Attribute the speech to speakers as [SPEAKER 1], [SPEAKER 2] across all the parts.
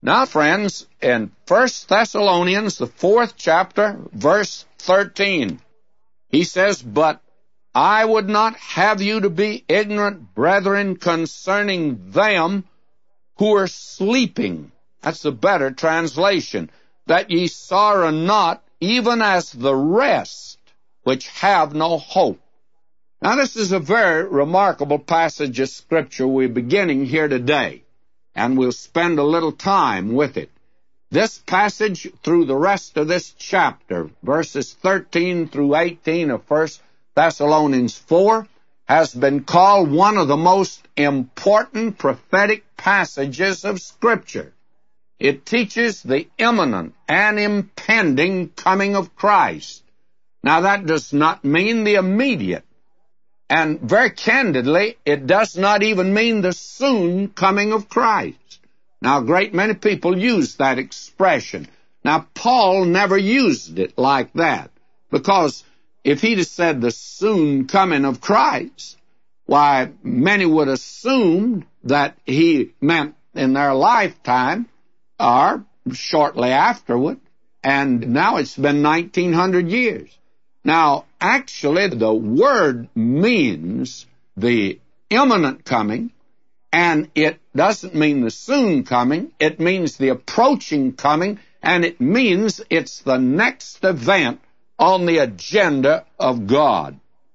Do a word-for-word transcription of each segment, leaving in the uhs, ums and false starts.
[SPEAKER 1] Now, friends, in First Thessalonians, the fourth chapter, verse thirteen, he says, "But I would not have you to be ignorant, brethren, concerning them who are sleeping." That's the better translation. "That ye sorrow not, even as the rest which have no hope." Now, this is a very remarkable passage of Scripture we're beginning here today, and we'll spend a little time with it. This passage, through the rest of this chapter, verses thirteen through eighteen of First Thessalonians four, has been called one of the most important prophetic passages of Scripture. It teaches the imminent and impending coming of Christ. Now, that does not mean the immediate. And very candidly, it does not even mean the soon coming of Christ. Now, a great many people use that expression. Now, Paul never used it like that, because if he'd have said the soon coming of Christ, why, many would assume that he meant in their lifetime or shortly afterward, and now it's been nineteen hundred years. Now, actually, the word means the imminent coming, and it doesn't mean the soon coming. It means the approaching coming, and it means it's the next event on the agenda of God.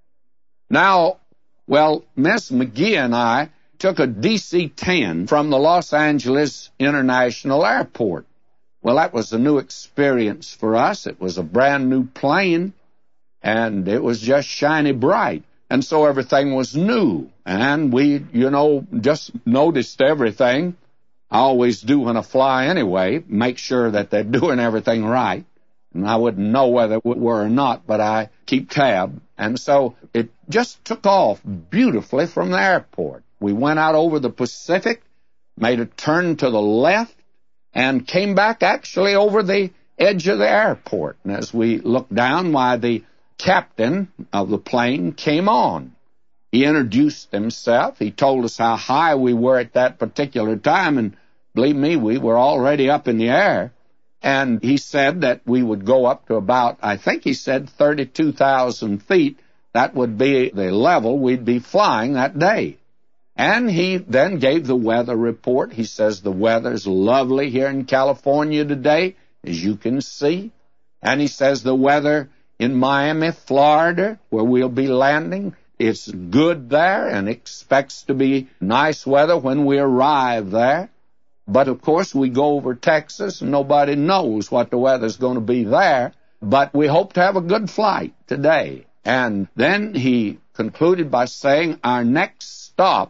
[SPEAKER 1] Now, well, Miss McGee and I took a D C ten from the Los Angeles International Airport. Well, that was a new experience for us. It was a brand new plane, and it was just shiny bright. And so everything was new. And we, you know, just noticed everything. I always do when I fly anyway, make sure that they're doing everything right. And I wouldn't know whether it were or not, but I keep tab. And so it just took off beautifully from the airport. We went out over the Pacific, made a turn to the left, and came back actually over the edge of the airport. And as we looked down, why, the captain of the plane came on. He introduced himself. He told us how high we were at that particular time, and believe me, we were already up in the air. And he said that we would go up to about, I think he said thirty-two thousand feet. That would be the level we'd be flying that day. And he then gave the weather report. He says the weather's lovely here in California today, as you can see. And he says the weather in Miami, Florida, where we'll be landing, it's good there and expects to be nice weather when we arrive there. But, of course, we go over Texas, and nobody knows what the weather's going to be there. But we hope to have a good flight today. And then he concluded by saying our next stop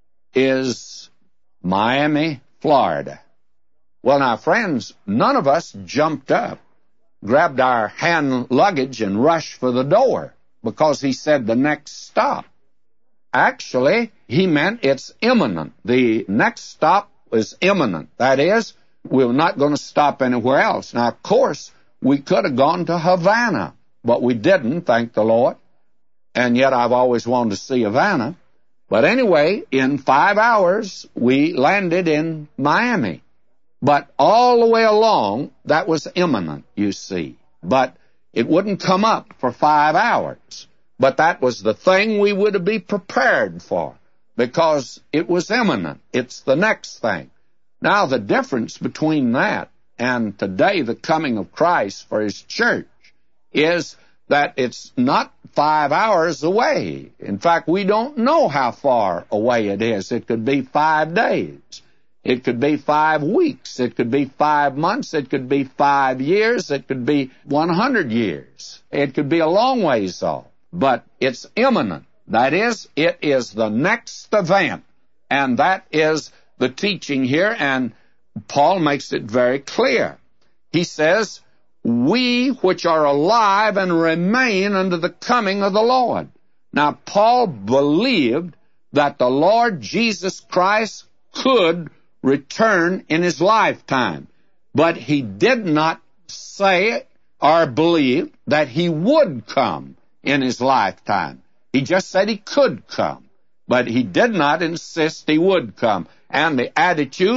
[SPEAKER 1] is Miami, Florida. Well, now, friends, none of us jumped up, grabbed our hand luggage, and rushed for the door because he said the next stop. Actually, he meant it's imminent. The next stop is imminent. That is, we're not going to stop anywhere else. Now, of course, we could have gone to Havana, but we didn't, thank the Lord. And yet I've always wanted to see Havana. But anyway, in five hours, we landed in Miami. But all the way along, that was imminent, you see. But it wouldn't come up for five hours. But that was the thing we would be prepared for, because it was imminent. It's the next thing. Now, the difference between that and today, the coming of Christ for his church, is that it's not five hours away. In fact, we don't know how far away it is. It could be five days. It could be five weeks. It could be five months. It could be five years. It could be one hundred years. It could be a long ways off. But it's imminent. That is, it is the next event. And that is the teaching here, and Paul makes it very clear. He says, we which are alive and remain unto the coming of the Lord. Now, Paul believed that the Lord Jesus Christ could return in his lifetime, but he did not say or believe that he would come in his lifetime. He just said he could come, but he did not insist he would come. And the attitude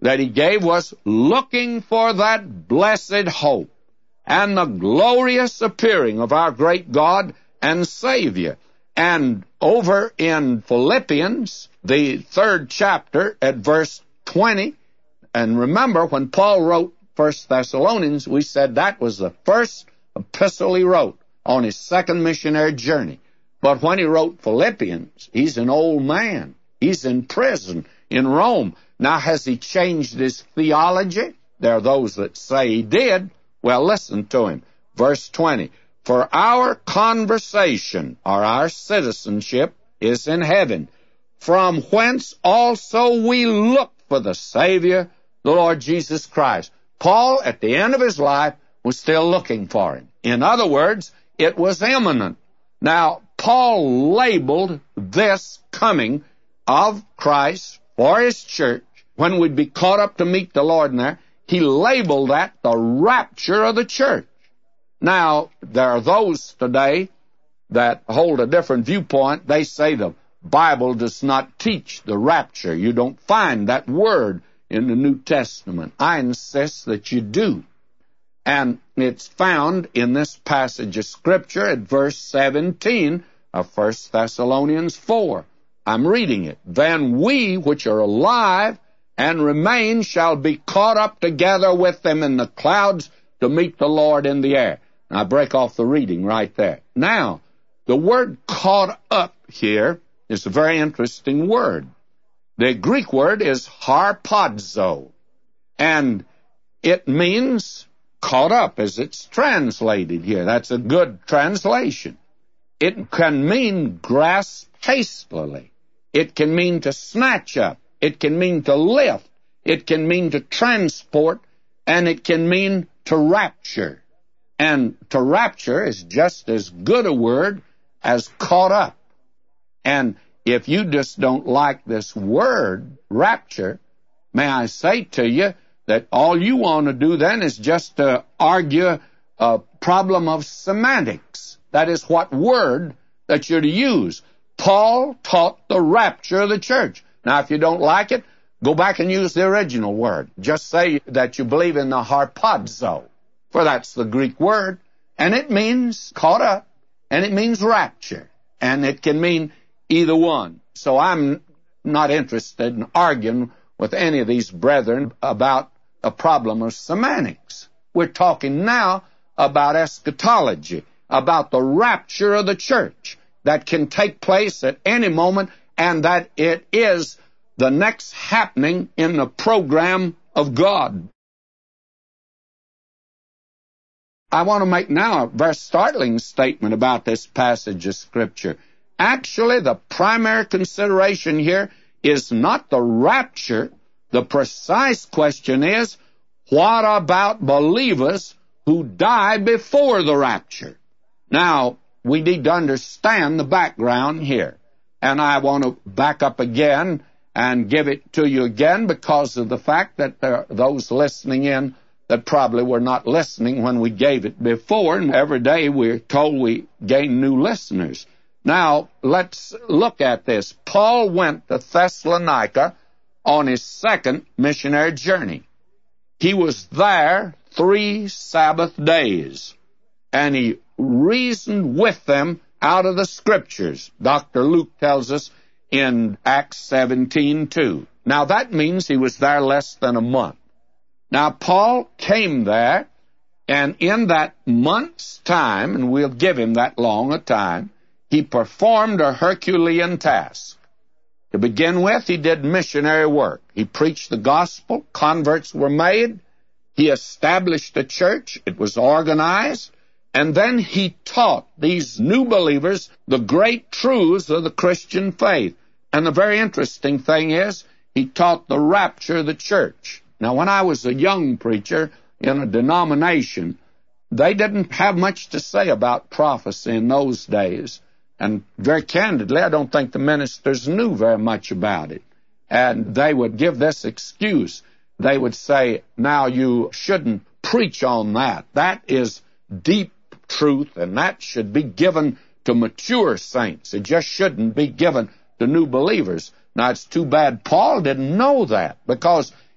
[SPEAKER 1] that he gave was looking for that blessed hope and the glorious appearing of our great God and Savior. And over in Philippians, the third chapter, at verse twenty, and remember, when Paul wrote First Thessalonians, we said that was the first epistle he wrote on his second missionary journey. But when he wrote Philippians, he's an old man. He's in prison in Rome. Now, has he changed his theology? There are those that say he did. Well, listen to him. Verse twenty, for our conversation, or our citizenship, is in heaven, from whence also we look for the Savior, the Lord Jesus Christ. Paul, at the end of his life, was still looking for him. In other words, it was imminent. Now, Paul labeled this coming of Christ for his church, when we'd be caught up to meet the Lord in there, he labeled that the rapture of the church. Now, there are those today that hold a different viewpoint. They say the Bible does not teach the rapture. You don't find that word in the New Testament. I insist that you do. And it's found in this passage of Scripture at verse seventeen of First Thessalonians four. I'm reading it. Then we which are alive and remain shall be caught up together with them in the clouds to meet the Lord in the air. I break off the reading right there. Now, the word caught up here is a very interesting word. The Greek word is harpazo, and it means caught up as it's translated here. That's a good translation. It can mean grasp hastily. It can mean to snatch up. It can mean to lift. It can mean to transport. And it can mean to rapture. And to rapture is just as good a word as caught up. And if you just don't like this word, rapture, may I say to you that all you want to do then is just to argue a problem of semantics. That is what word that you're to use. Paul taught the rapture of the church. Now, if you don't like it, go back and use the original word. Just say that you believe in the harpazo, for that's the Greek word, and it means caught up, and it means rapture, and it can mean either one. So I'm not interested in arguing with any of these brethren about a problem of semantics. We're talking now about eschatology, about the rapture of the church that can take place at any moment, and that it is the next happening in the program of God. I want to make now a very startling statement about this passage of Scripture. Actually, the primary consideration here is not the rapture. The precise question is, what about believers who die before the rapture? Now, we need to understand the background here. And I want to back up again and give it to you again because of the fact that there are those listening in that probably were not listening when we gave it before. And every day we're told we gain new listeners. Now, let's look at this. Paul went to Thessalonica on his second missionary journey. He was there three Sabbath days, and he reasoned with them out of the Scriptures. Doctor Luke tells us in Acts seventeen two. Now, that means he was there less than a month. Now, Paul came there, and in that month's time, and we'll give him that long a time, he performed a Herculean task. To begin with, he did missionary work. He preached the gospel. Converts were made. He established a church. It was organized. And then he taught these new believers the great truths of the Christian faith. And the very interesting thing is, he taught the rapture of the church. Now, when I was a young preacher in a denomination, they didn't have much to say about prophecy in those days. And very candidly, I don't think the ministers knew very much about it. And they would give this excuse. They would say, now you shouldn't preach on that. That is deep truth, and that should be given to mature saints. It just shouldn't be given to new believers. Now, it's too bad Paul didn't know that, because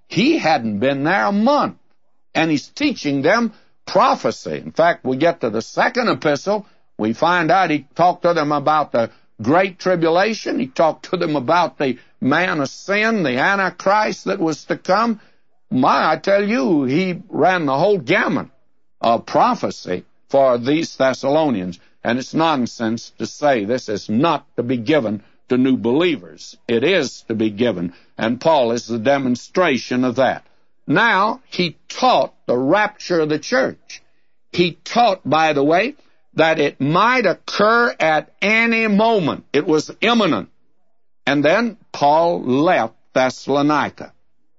[SPEAKER 1] he hadn't been there a month, and he's teaching them prophecy. In fact, we get to the second epistle, we find out he talked to them about the great tribulation. He talked to them about the man of sin, the Antichrist that was to come. My, I tell you, he ran the whole gamut of prophecy for these Thessalonians. And it's nonsense to say this is not to be given to new believers. It is to be given, and Paul is the demonstration of that. Now, he taught the rapture of the church. He taught, by the way, that it might occur at any moment. It was imminent. And then Paul left Thessalonica.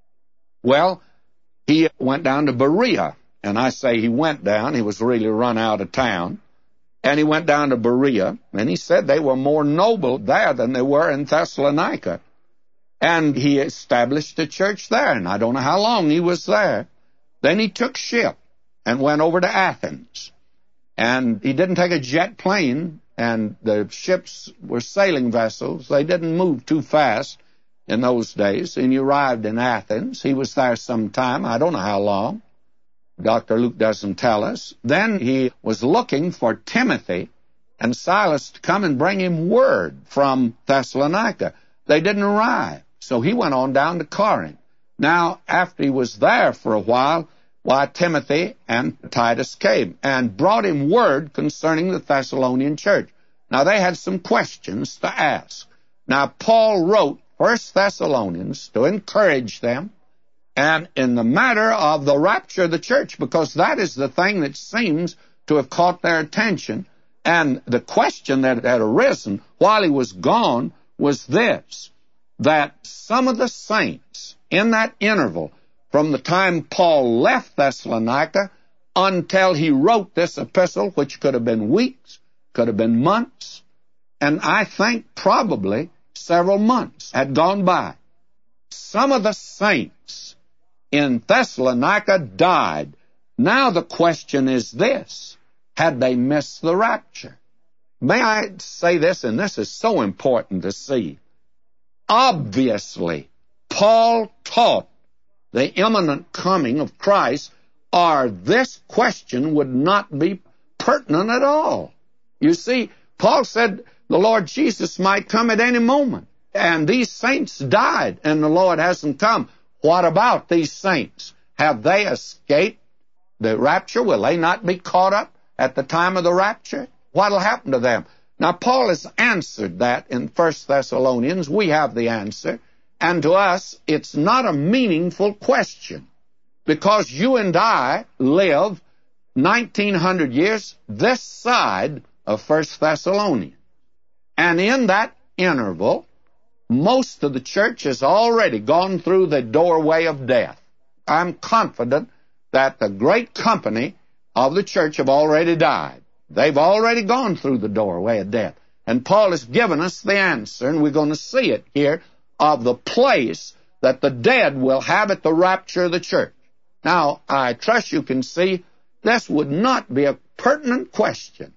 [SPEAKER 1] Well, he went down to Berea, and I say he went down. He was really run out of town. And he went down to Berea, and he said they were more noble there than they were in Thessalonica. And he established a church there, and I don't know how long he was there. Then he took ship and went over to Athens. And he didn't take a jet plane, and the ships were sailing vessels. They didn't move too fast in those days. And he arrived in Athens. He was there some time, I don't know how long. Doctor Luke doesn't tell us. Then he was looking for Timothy and Silas to come and bring him word from Thessalonica. They didn't arrive, so he went on down to Corinth. Now, after he was there for a while, why, Timothy and Titus came and brought him word concerning the Thessalonian church. Now, they had some questions to ask. Now, Paul wrote First Thessalonians to encourage them, and in the matter of the rapture of the church, because that is the thing that seems to have caught their attention. And the question that had arisen while he was gone was this, that some of the saints in that interval, from the time Paul left Thessalonica until he wrote this epistle, which could have been weeks, could have been months, and I think probably several months had gone by. Some of the saints in Thessalonica died. Now the question is this, had they missed the rapture? May I say this, and this is so important to see. Obviously, Paul taught the imminent coming of Christ, or this question would not be pertinent at all. You see, Paul said the Lord Jesus might come at any moment, and these saints died, and the Lord hasn't come. What about these saints? Have they escaped the rapture? Will they not be caught up at the time of the rapture? What will happen to them? Now, Paul has answered that in First Thessalonians. We have the answer. And to us, it's not a meaningful question, because you and I live nineteen hundred years this side of First Thessalonians. And in that interval, most of the church has already gone through the doorway of death. I'm confident that the great company of the church have already died. They've already gone through the doorway of death. And Paul has given us the answer, and we're going to see it here, of the place that the dead will have at the rapture of the church. Now, I trust you can see this would not be a pertinent question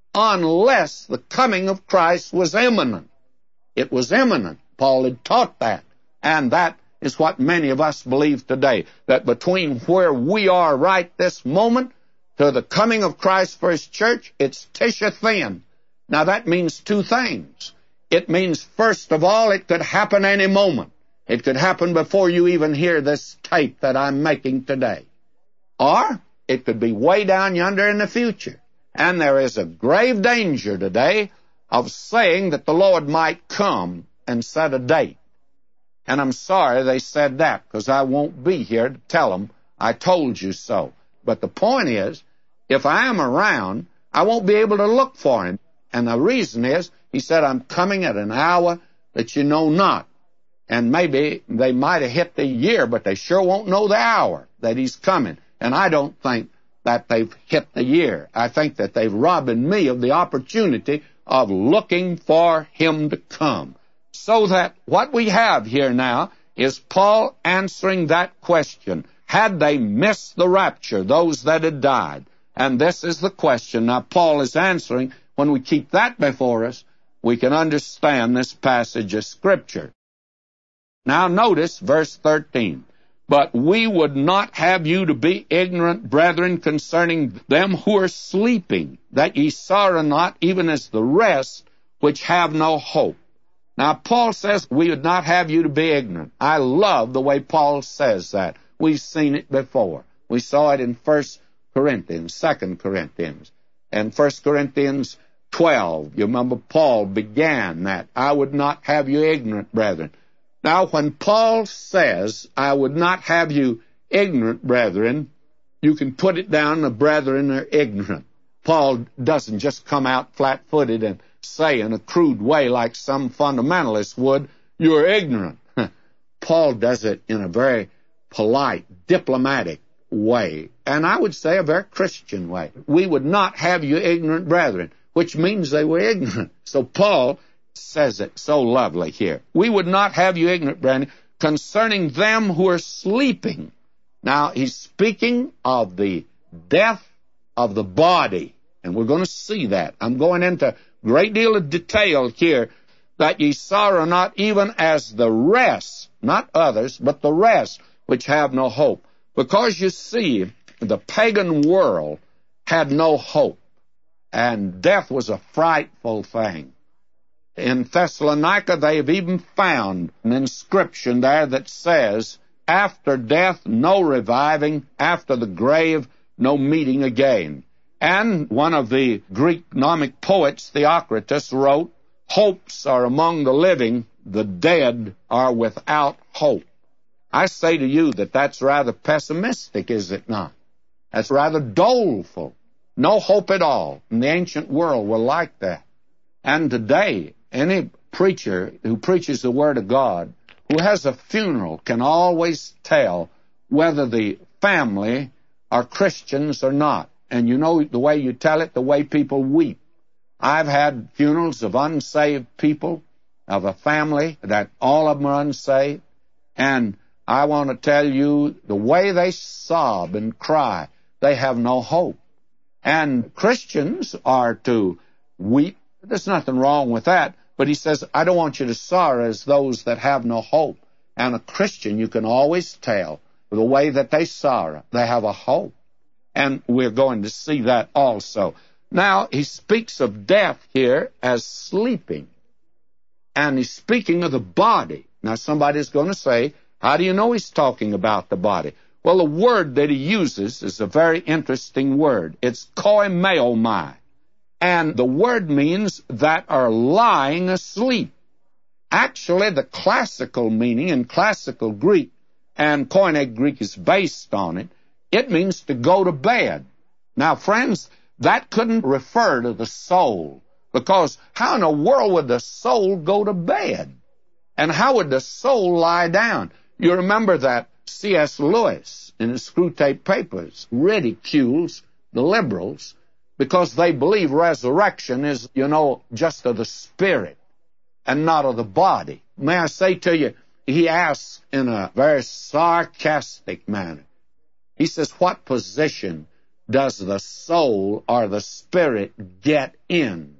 [SPEAKER 1] unless the coming of Christ was imminent. It was imminent. Paul had taught that. And that is what many of us believe today, that between where we are right this moment to the coming of Christ for His church, it's tisha thin. Now, that means two things. It means, first of all, it could happen any moment. It could happen before you even hear this tape that I'm making today. Or it could be way down yonder in the future. And there is a grave danger today of saying that the Lord might come and set a date. And I'm sorry they said that, because I won't be here to tell them I told you so. But the point is, if I am around, I won't be able to look for Him. And the reason is, He said, I'm coming at an hour that you know not. And maybe they might have hit the year, but they sure won't know the hour that He's coming. And I don't think that they've hit the year. I think that they've robbed me of the opportunity of looking for Him to come. So that what we have here now is Paul answering that question. Had they missed the rapture, those that had died? And this is the question. Now, Paul is answering. When we keep that before us, we can understand this passage of Scripture. Now, notice verse thirteen. But we would not have you to be ignorant, brethren, concerning them who are sleeping, that ye sorrow not, even as the rest which have no hope. Now, Paul says we would not have you to be ignorant. I love the way Paul says that. We've seen it before. We saw it in First Corinthians, Second Corinthians, and First Corinthians twelve. You remember Paul began that. I would not have you ignorant, brethren. Now, when Paul says, I would not have you ignorant, brethren, you can put it down, the brethren are ignorant. Paul doesn't just come out flat-footed and say in a crude way like some fundamentalists would, you're ignorant. Paul does it in a very polite, diplomatic way, and I would say a very Christian way. We would not have you ignorant, brethren, which means they were ignorant. So Paul says it so lovely here. We would not have you ignorant, brethren, concerning them who are sleeping. Now, he's speaking of the death of the body, and we're going to see that. I'm going into a great deal of detail here, that ye sorrow not, even as the rest, not others, but the rest, which have no hope. Because you see, the pagan world had no hope, and death was a frightful thing. In Thessalonica, they have even found an inscription there that says, after death, no reviving, after the grave, no meeting again. And one of the Greek gnomic poets, Theocritus, wrote, hopes are among the living, the dead are without hope. I say to you that that's rather pessimistic, is it not? That's rather doleful. No hope at all. And the ancient world were like that. And today, any preacher who preaches the Word of God, who has a funeral, can always tell whether the family are Christians or not. And you know the way you tell it, the way people weep. I've had funerals of unsaved people, of a family that all of them are unsaved, and I want to tell you, the way they sob and cry, they have no hope. And Christians are to weep. There's nothing wrong with that. But he says, I don't want you to sorrow as those that have no hope. And a Christian, you can always tell the way that they sorrow. They have a hope. And we're going to see that also. Now, he speaks of death here as sleeping. And he's speaking of the body. Now, somebody's going to say, how do you know he's talking about the body? Well, the word that he uses is a very interesting word. It's koimeomai. And the word means that are lying asleep. Actually, the classical meaning in classical Greek, and Koine Greek is based on it, it means to go to bed. Now, friends, that couldn't refer to the soul, because how in the world would the soul go to bed? And how would the soul lie down? You remember that C S Lewis, in his Screwtape Papers, ridicules the liberals because they believe resurrection is, you know, just of the spirit and not of the body. May I say to you, he asks in a very sarcastic manner. He says, what position does the soul or the spirit get in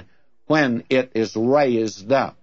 [SPEAKER 1] when it is raised up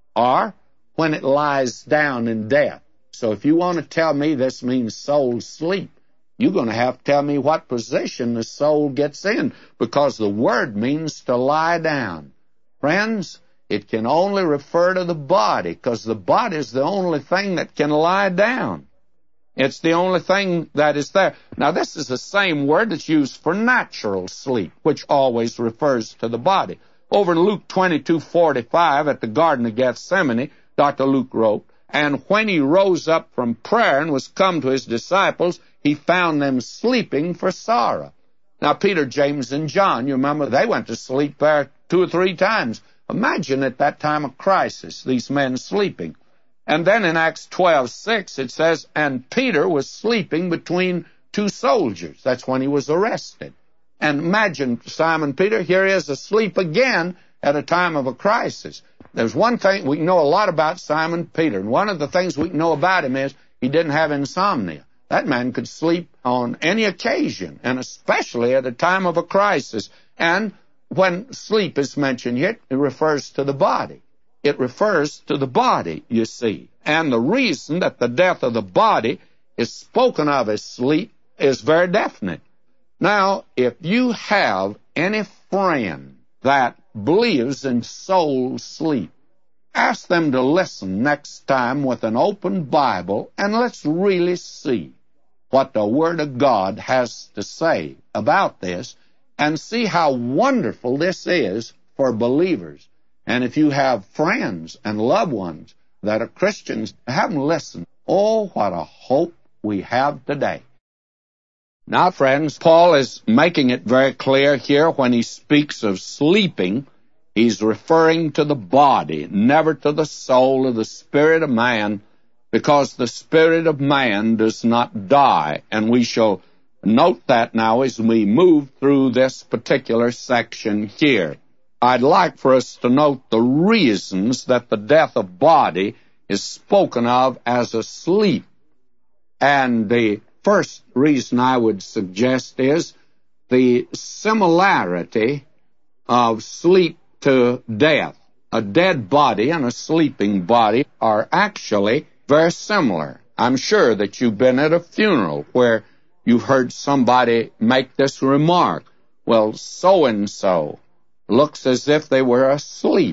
[SPEAKER 1] or when it lies down in death? So if you want to tell me this means soul sleep, you're going to have to tell me what position the soul gets in, because the word means to lie down. Friends, it can only refer to the body, because the body is the only thing that can lie down. It's the only thing that is there. Now, this is the same word that's used for natural sleep, which always refers to the body. Over in Luke twenty-two forty-five at the Garden of Gethsemane, Doctor Luke wrote, and when he rose up from prayer and was come to his disciples, he found them sleeping for sorrow. Now, Peter, James, and John, you remember, they went to sleep there two or three times. Imagine at that time of crisis, these men sleeping. And then in Acts twelve six, it says, and Peter was sleeping between two soldiers. That's when he was arrested. And imagine Simon Peter, here he is asleep again at a time of a crisis. There's one thing, we know a lot about Simon Peter, and one of the things we know about him is he didn't have insomnia. That man could sleep on any occasion, and especially at a time of a crisis. And when sleep is mentioned here, it refers to the body. It refers to the body, you see. And the reason that the death of the body is spoken of as sleep is very definite. Now, if you have any friend that believes in soul sleep, ask them to listen next time with an open Bible, and let's really see what the Word of God has to say about this, and see how wonderful this is for believers. And if you have friends and loved ones that are Christians, have them listen. Oh, what a hope we have today. Now, friends, Paul is making it very clear here when he speaks of sleeping. He's referring to the body, never to the soul or the spirit of man, because the spirit of man does not die. And we shall note that now as we move through this particular section here. I'd like for us to note the reasons that the death of body is spoken of as a sleep. And the first reason I would suggest is the similarity of sleep to death. A dead body and a sleeping body are actually very similar. I'm sure that you've been at a funeral where you've heard somebody make this remark, well, so-and-so looks as if they were asleep.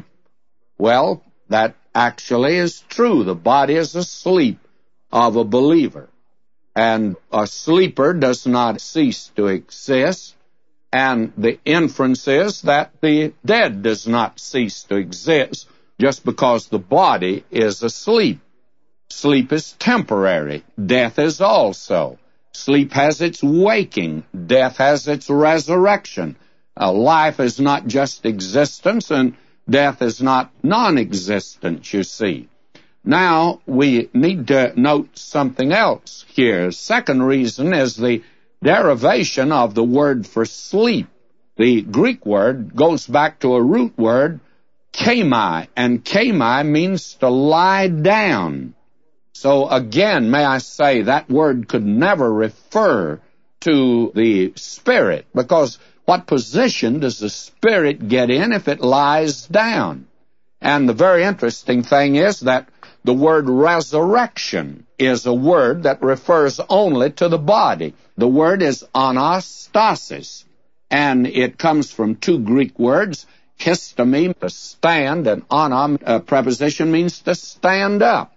[SPEAKER 1] Well, that actually is true. The body is asleep of a believer. And a sleeper does not cease to exist. And the inference is that the dead does not cease to exist just because the body is asleep. Sleep is temporary. Death is also. Sleep has its waking. Death has its resurrection. Uh, life is not just existence, and death is not non-existence, you see. Now, we need to note something else here. Second reason is the derivation of the word for sleep. The Greek word goes back to a root word, kami, and kami means to lie down. So again, may I say, that word could never refer to the spirit, because what position does the spirit get in if it lies down? And the very interesting thing is that the word resurrection is a word that refers only to the body. The word is anastasis, and it comes from two Greek words, histemi, to stand, and ana, a preposition, means to stand up.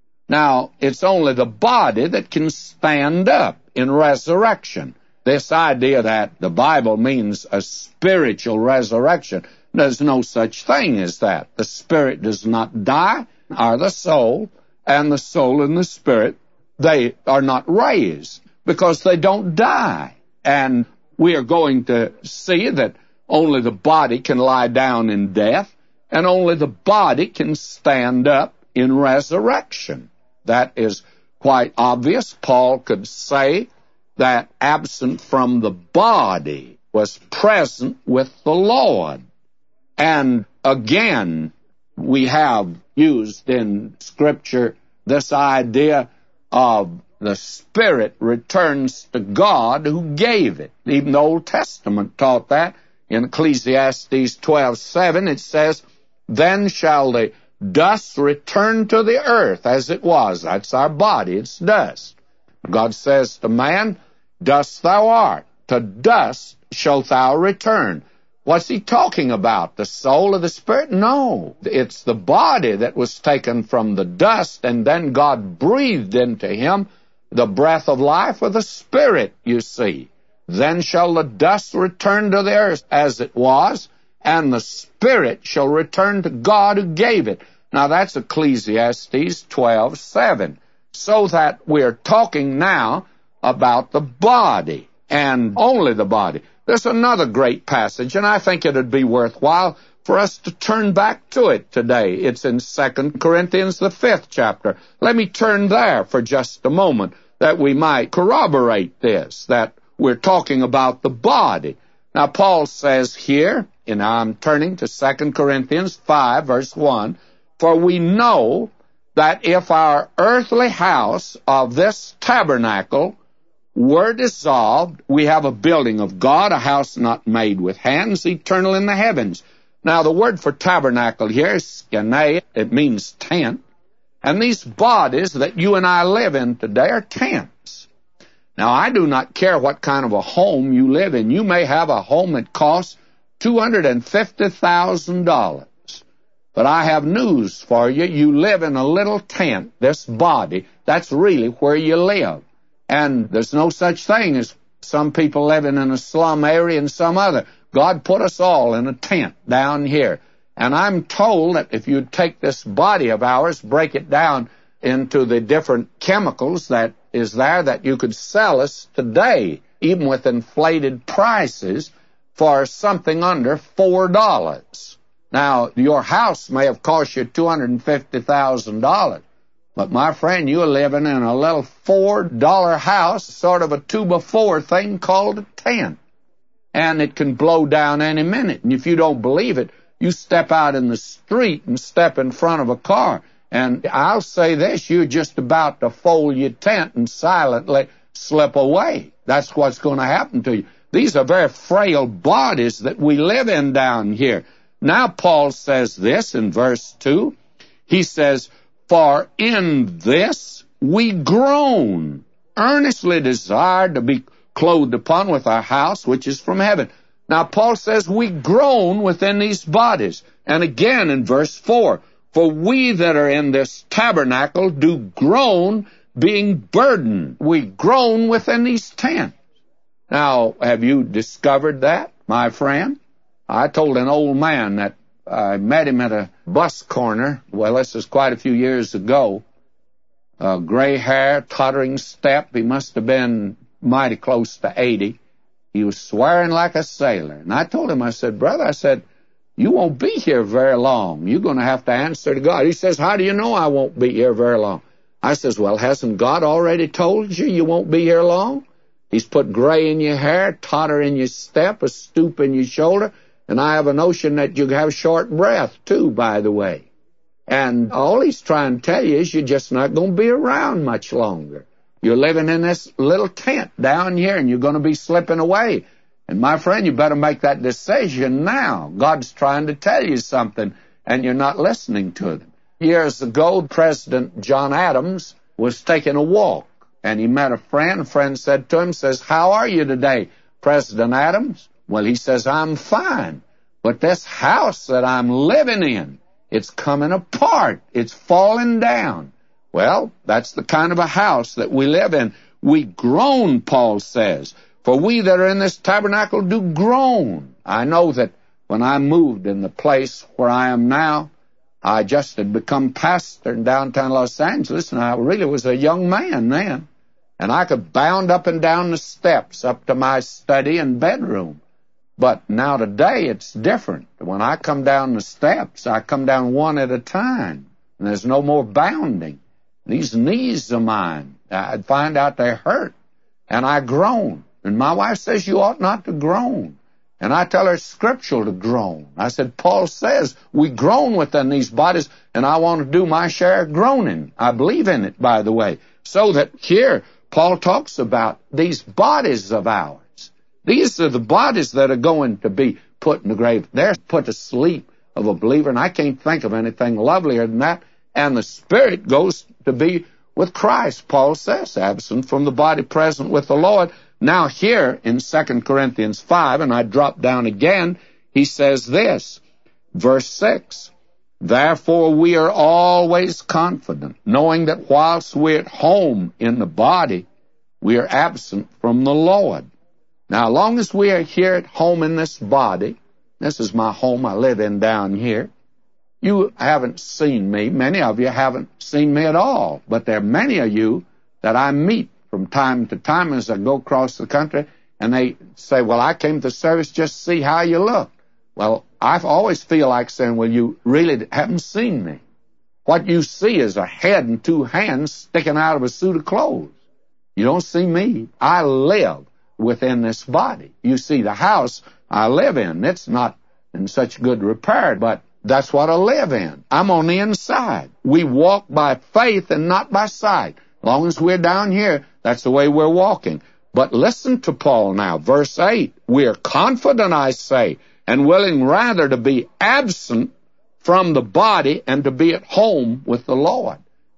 [SPEAKER 1] Now, it's only the body that can stand up in resurrection. This idea that the Bible means a spiritual resurrection, there's no such thing as that. The spirit does not die, or the soul, and the soul and the spirit, they are not raised because they don't die. And we are going to see that only the body can lie down in death, and only the body can stand up in resurrection. That is quite obvious. Paul could say that absent from the body was present with the Lord. And again, we have used in Scripture this idea of the Spirit returns to God who gave it. Even the Old Testament taught that. In Ecclesiastes twelve seven, it says, "Then shall the dust return to the earth as it was." That's our body, it's dust. God says to man, "Dust thou art, to dust shalt thou return." What's he talking about? The soul or the spirit? No. It's the body that was taken from the dust, and then God breathed into him the breath of life, or the spirit, you see. Then shall the dust return to the earth as it was, and the spirit shall return to God who gave it. Now that's Ecclesiastes twelve seven. So that we're talking now about the body, and only the body. There's another great passage, and I think it would be worthwhile for us to turn back to it today. It's in Second Corinthians, the fifth chapter. Let me turn there for just a moment, that we might corroborate this, that we're talking about the body. Now, Paul says here, and I'm turning to Second Corinthians five, verse one, "For we know that if our earthly house of this tabernacle were dissolved, we have a building of God, a house not made with hands, eternal in the heavens." Now, the word for tabernacle here is skene. It means tent. And these bodies that you and I live in today are tents. Now, I do not care what kind of a home you live in. You may have a home that costs two hundred fifty thousand dollars. But I have news for you. You live in a little tent, this body. That's really where you live. And there's no such thing as some people living in a slum area and some other. God put us all in a tent down here. And I'm told that if you take this body of ours, break it down into the different chemicals that is there, that you could sell us today, even with inflated prices, for something under four dollars. Now, your house may have cost you two hundred fifty thousand dollars, but my friend, you're living in a little four dollar house, sort of a two-by-four thing called a tent. And it can blow down any minute. And if you don't believe it, you step out in the street and step in front of a car. And I'll say this, you're just about to fold your tent and silently slip away. That's what's going to happen to you. These are very frail bodies that we live in down here. Now Paul says this in verse two. He says, for in this we groan, earnestly desired to be clothed upon with our house, which is from heaven. Now Paul says we groan within these bodies. And again in verse four, for we that are in this tabernacle do groan, being burdened. We groan within these tents. Now, have you discovered that, my friend? I told an old man that I met him at a bus corner. Well, this was quite a few years ago. Uh, gray hair, tottering step. He must have been mighty close to eighty. He was swearing like a sailor. And I told him, I said, brother, I said, you won't be here very long. You're going to have to answer to God. He says, how do you know I won't be here very long? I says, well, hasn't God already told you you won't be here long? He's put gray in your hair, totter in your step, a stoop in your shoulder, and I have a notion that you have short breath, too, by the way. And all he's trying to tell you is you're just not going to be around much longer. You're living in this little tent down here, and you're going to be slipping away. And, my friend, you better make that decision now. God's trying to tell you something, and you're not listening to them. Years ago, President John Adams was taking a walk, and he met a friend. A friend said to him, says, how are you today, President Adams? Well, he says, I'm fine, but this house that I'm living in, it's coming apart. It's falling down. Well, that's the kind of a house that we live in. We groan, Paul says, for we that are in this tabernacle do groan. I know that when I moved in the place where I am now, I just had become pastor in downtown Los Angeles, and I really was a young man then. And I could bound up and down the steps up to my study and bedroom. But now today it's different. When I come down the steps, I come down one at a time, and there's no more bounding. These knees of mine, I'd find out they hurt, and I groan. And my wife says you ought not to groan. And I tell her it's scriptural to groan. I said, Paul says we groan within these bodies, and I want to do my share of groaning. I believe in it, by the way. So that here, Paul talks about these bodies of ours. These are the bodies that are going to be put in the grave. They're put to sleep of a believer, and I can't think of anything lovelier than that. And the spirit goes to be with Christ, Paul says, absent from the body, present with the Lord. Now here in Second Corinthians five, and I drop down again, he says this, verse six, therefore we are always confident, knowing that whilst we're at home in the body, we are absent from the Lord. Now, as long as we are here at home in this body, this is my home I live in down here, you haven't seen me. Many of you haven't seen me at all, but there are many of you that I meet from time to time as I go across the country, and they say, well, I came to service just to see how you look. Well, I always feel like saying, well, you really haven't seen me. What you see is a head and two hands sticking out of a suit of clothes. You don't see me. I live within this body. You see the house I live in. It's not in such good repair, but that's what I live in. I'm on the inside. We walk by faith and not by sight. As long as we're down here, that's the way we're walking. But listen to Paul now, verse eight. We are confident, I say, and willing rather to be absent from the body and to be at home with the Lord.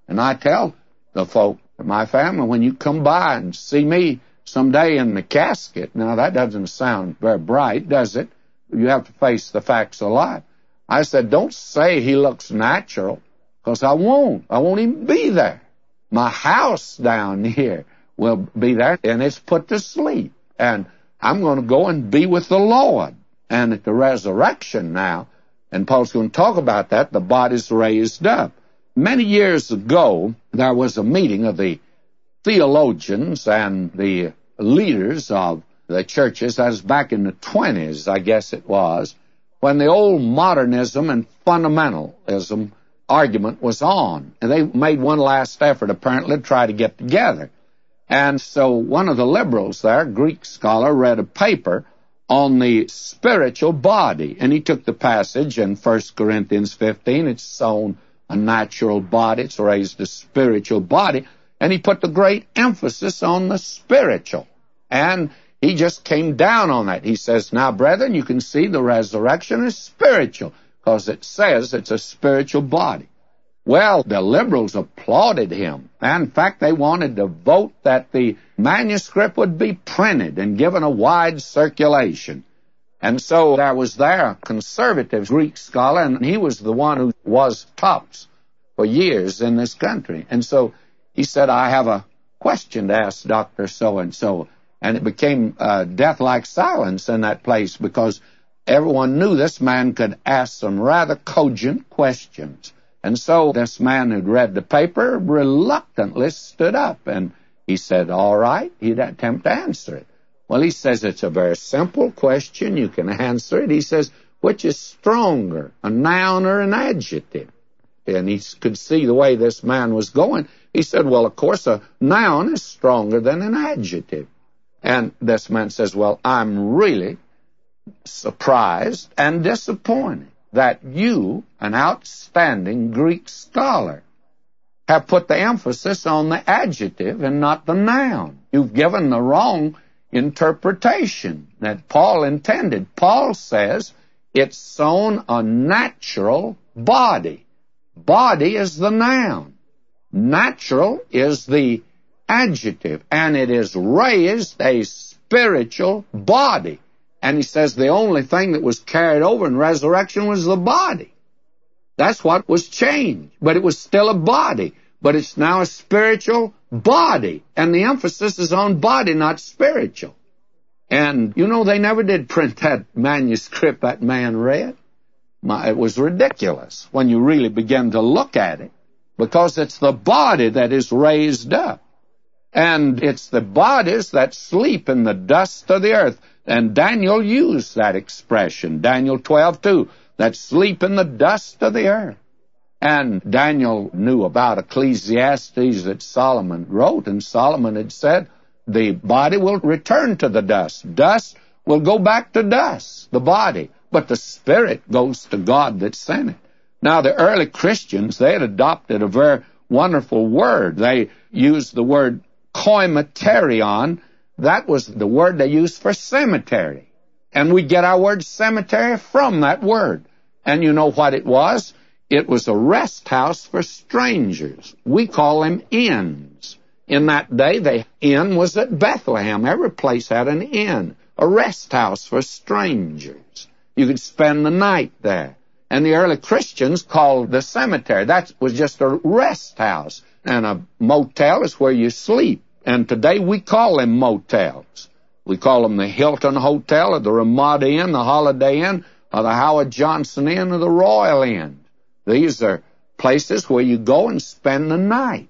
[SPEAKER 1] And I tell the folk, my family, when you come by and see me someday in the casket, now that doesn't sound very bright, does it? You have to face the facts of life. I said, don't say he looks natural, because I won't. I won't even be there. My house down here will be there, and it's put to sleep. And I'm going to go and be with the Lord. And at the resurrection now, and Paul's going to talk about that, the body's raised up. Many years ago, there was a meeting of the theologians and the leaders of the churches. That was back in the twenties, I guess it was, when the old modernism and fundamentalism argument was on. And they made one last effort, apparently, to try to get together. And so one of the liberals there, a Greek scholar, read a paper on the spiritual body. And he took the passage in First Corinthians fifteen, it's sown a natural body, it's raised a spiritual body, and he put the great emphasis on the spiritual. And he just came down on that. He says, now, brethren, you can see the resurrection is spiritual, because it says it's a spiritual body. Well, the liberals applauded him. And in fact, they wanted to vote that the manuscript would be printed and given a wide circulation. And so there was there a conservative Greek scholar, and he was the one who was tops for years in this country. And so he said, I have a question to ask Doctor So-and-so. And it became uh, death-like silence in that place, because everyone knew this man could ask some rather cogent questions. And so this man who'd read the paper reluctantly stood up, and he said, all right, he'd attempt to answer it. Well, he says, it's a very simple question. You can answer it. He says, which is stronger, a noun or an adjective? And he could see the way this man was going. He said, well, of course, a noun is stronger than an adjective. And this man says, well, I'm really surprised and disappointed that you, an outstanding Greek scholar, have put the emphasis on the adjective and not the noun. You've given the wrong interpretation that Paul intended. Paul says it's sown a natural body. Body is the noun. Natural is the adjective. And it is raised a spiritual body. And he says the only thing that was carried over in resurrection was the body. That's what was changed. But it was still a body. But it's now a spiritual body. And the emphasis is on body, not spiritual. And, you know, they never did print that manuscript that man read. My, it was ridiculous when you really begin to look at it, because it's the body that is raised up. And it's the bodies that sleep in the dust of the earth. And Daniel used that expression, Daniel twelve two, that sleep in the dust of the earth. And Daniel knew about Ecclesiastes that Solomon wrote, and Solomon had said, the body will return to the dust. Dust will go back to dust, the body. But the spirit goes to God that sent it. Now, the early Christians, they had adopted a very wonderful word. They used the word koimaterion. That was the word they used for cemetery. And we get our word cemetery from that word. And you know what it was? It was a rest house for strangers. We call them inns. In that day, the inn was at Bethlehem. Every place had an inn, a rest house for strangers. You could spend the night there. And the early Christians called the cemetery. That was just a rest house. And a motel is where you sleep. And today we call them motels. We call them the Hilton Hotel or the Ramada Inn, the Holiday Inn, or the Howard Johnson Inn or the Royal Inn. These are places where you go and spend the night.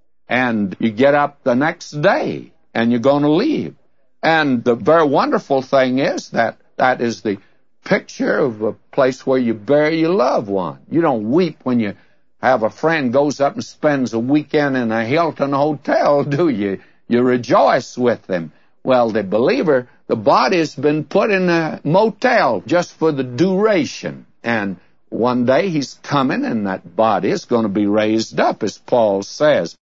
[SPEAKER 1] And you get up the next day and you're going to leave. And the very wonderful thing is that that is the picture of a place where you bury your loved one. You don't weep when you have a friend goes up and spends a weekend in a Hilton hotel, do you? You rejoice with them. Well, the believer, the body's been put in a motel just for the duration. And one day he's coming, and that body is going to be raised up, as Paul says.